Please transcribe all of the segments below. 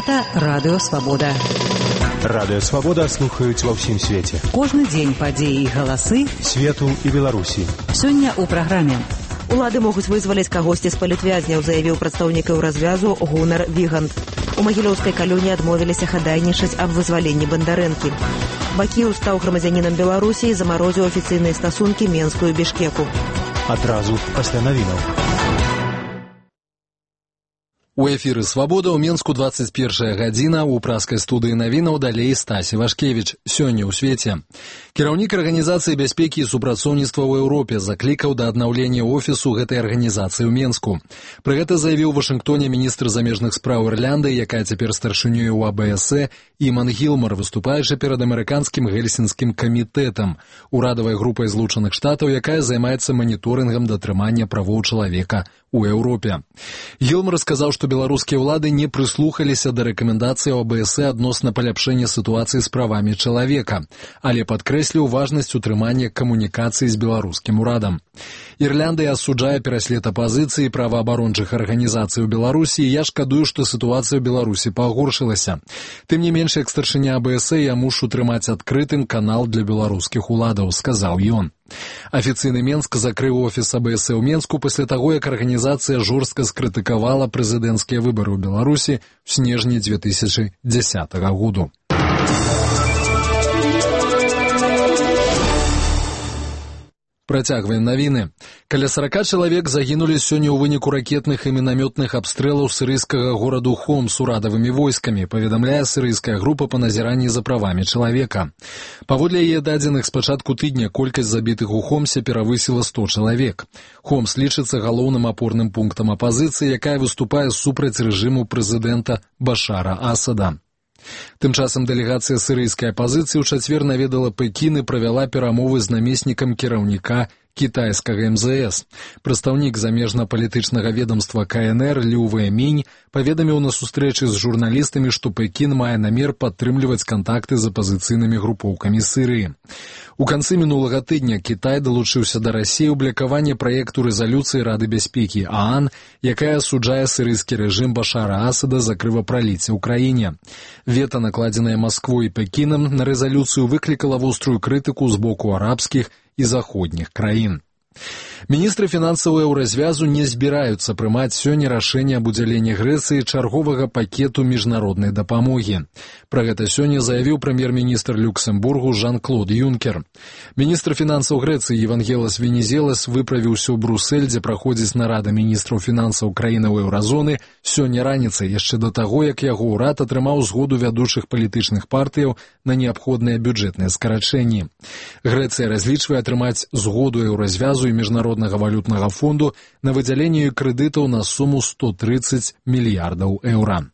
Гэта Радыё Свабода. Радыё Свабода слухаюць ва ўсім свеце. Кожны дзень падзеі і галасы свету і Беларусі. Сёння ў праграме. Улады могуць вызваліць кагосьці з палітвязняў, заявіў прадстаўнік развязу Гунар Вігант. У магілёўскай калоніі адмовіліся хадайнічаць аб вызваленні Бандарэнкі. Бакіў стаў грамадзянінам Беларусі і замарозіў афіцыйныя стасункі Менску і Бішкеку. Адразу пасля навінаў. У эфіры «Свабода» ў Менску 21 гадзіна, у праскай студыі навінаў далей Стасі Вашкевіч. Сёння ў свеце. Кіраўнік Арганізацыі бяспекі і супрацоўніцтва ў Еўропе заклікаў да аднаўлення офісу гэтай арганізацыі ў Менску. Пры гэта заявіў у Вашынгтоне міністр замежных спраў Ірландыі, якая цяпер старшынёй у АБС, Іман Гілмар, выступаючы перад амерыканскім гельсінскім камітэтам, урадавай групай Злучаных Штатаў, якая займаецца маніторынгам датрымання правоў чалавека у Еўропе. Гілмар сказаў, што беларускія ўлады не прыслухаліся да рэкамендацый ОБСЕ адносна паляпшэння сітуацыі з правамі чалавека, але падкрэсліў важнасць утрымання камунікацыі з беларускім урадам. Ірландыя асуджае пераслед апазіцыі праваабарончых арганізацый у Беларусі, і я шкадую, што сітуацыя ў Беларусі пагоршылася. Тым не менш, як старшыня АБС, я мушу трымаць адкрытым канал для беларускіх уладаў, сказаў ён. Афіцыйны Менск закрыў офіс АБС ў Менску пасля таго, як арганізацыя жорстка скрытыкавала прэзідэнцкія выбары ў Беларусі ў снежні 2010 году. Працягваем навіны. Каля 40 чалавек загінулі сёння ў выніку ракетных і мінамётных абстрэлаў сірыйскага гораду Хомс урадавымі войскамі, паведамляе сірыйская група па назіранні за правамі чалавека. Паводле яе дадзеных, з пачатку тыдня колькасць забітых у Хомсе перавысіла 100 чалавек. Хомс лічыцца галоўным апорным пунктам апазіцыі, якая выступае супраць рэжыму прэзідэнта Башара Асада. Тым часам дэлегацыя сірыйскай апазіцыі ў чацвер наведала Пекін і правяла перамовы з намеснікам кіраўніка кітайскага МЗС. Прадстаўнік замежна-палітычнага ведамства КНР Лю Вэймінь паведаміў на сустрэчы з журналістамі, што Пекін мае намер падтрымліваць кантакты з апазіцыйнымі групоўкамі Сірыі. У канцы мінулага тыдня Кітай далучыўся да Расіі ў блакаванне праекту рэзалюцыі Рады бяспекі ААН, якая асуджае сірыйскі рэжым Башара Асада за крывапраліцце ў краіне. Вета, накладзенае Масквой і Пекінам на рэзалюцыю, выклікала вострую крытыку з боку арабскіх і заходніх краін. Міністры фінансаў еўразвязу не збіраюцца прымаць сёння рашэнне аб удзяленні Грэцыі чарговага пакету міжнароднай дапамогі. Пра гэта сёння заявіў прэм'ер-міністр Люксембургу Жан-Клод Юнкер. Міністр фінансаў Грэцыі Евангелас Венізелас выправіўся ў Брусэль, дзе праходзіць нарада міністраў фінансаў краінаў еўразоны сёння раніцай, яшчэ да таго, як яго ўрад атрымаў згоду вядучых палітычных партыяў на неабходныя бюджэтныя скарачэнні. Грэцыя разлічвае атрымаць згоду еўразвязу і міжнароднага валютнага фонду на выдзяленне крэдытаў на суму 130 мільярдаў еўра.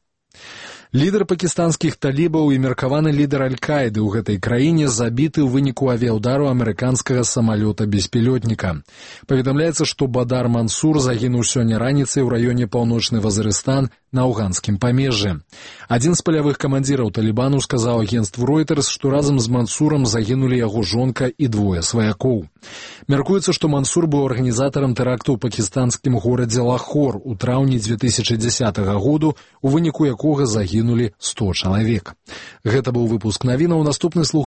Лідар пакістанскіх талібаў і меркаваны лідар Аль-Каіды ў гэтай краіне забіты ў выніку авіаўдару амерыканскага самалёта-беспілётніка. Паведамляецца, што Бадар Мансур загінуў сёння раніцай у раёне Паўночны Вазырыстан на афганскім памежжы. Адзін з палявых камандзіраў Талібану сказаў агенцтву Reuters, што разам з Мансурам загінулі яго жонка і двое сваякоў. Мяркуецца, што Мансур быў арганізатарам тэракту ў пакістанскім горадзе Лахор у траўні 2010 году, у выніку якога загінулі 100 чалавек. Гэта быў выпуск навінаў. Наступны слух